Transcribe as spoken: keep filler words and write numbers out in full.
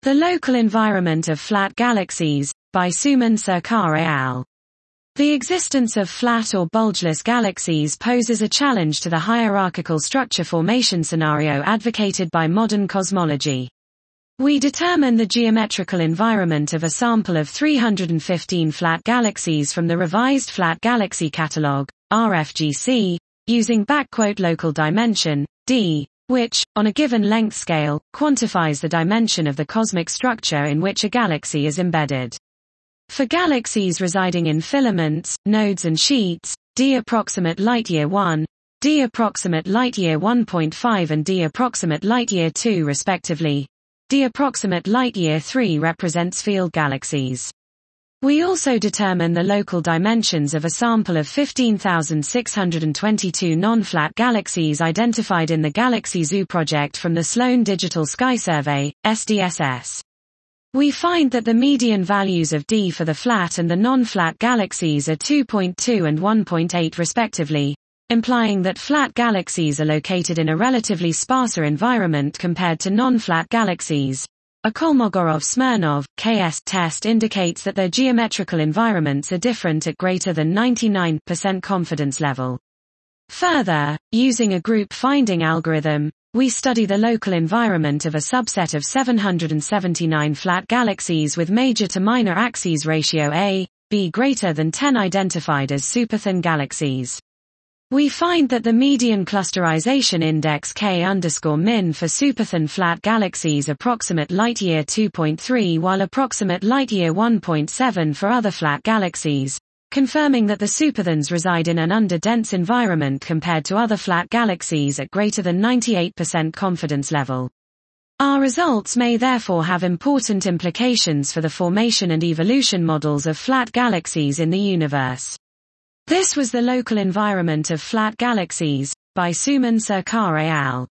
The Local Environment of Flat Galaxies, by Suman Sarkar et al. The existence of flat or bulgeless galaxies poses a challenge to the hierarchical structure formation scenario advocated by modern cosmology. We determine the geometrical environment of a sample of three hundred fifteen flat galaxies from the Revised Flat Galaxy Catalogue, R F G C, using local dimension, d, which, on a given length scale, quantifies the dimension of the cosmic structure in which a galaxy is embedded. For galaxies residing in filaments, nodes and sheets, d approximate light-year one, d approximate light-year one point five and d approximate light-year two respectively, d approximate light-year three represents field galaxies. We also determine the local dimensions of a sample of fifteen thousand six hundred twenty-two non-flat galaxies identified in the Galaxy Zoo project from the Sloan Digital Sky Survey, S D S S. We find that the median values of D for the flat and the non-flat galaxies are two point two and one point eight respectively, implying that flat galaxies are located in a relatively sparser environment compared to non-flat galaxies. A Kolmogorov-Smirnov, K S test indicates that their geometrical environments are different at greater than ninety-nine percent confidence level. Further, using a group finding algorithm, we study the local environment of a subset of seven hundred seventy-nine flat galaxies with major to minor axes ratio A, B greater than ten identified as superthin galaxies. We find that the median clusterization index K underscore min for superthin flat galaxies approximate light-year two point three while approximate light-year one point seven for other flat galaxies, confirming that the superthins reside in an underdense environment compared to other flat galaxies at greater than ninety-eight percent confidence level. Our results may therefore have important implications for the formation and evolution models of flat galaxies in the universe. This was The Local Environment of Flat Galaxies, by Suman Sarkar et al.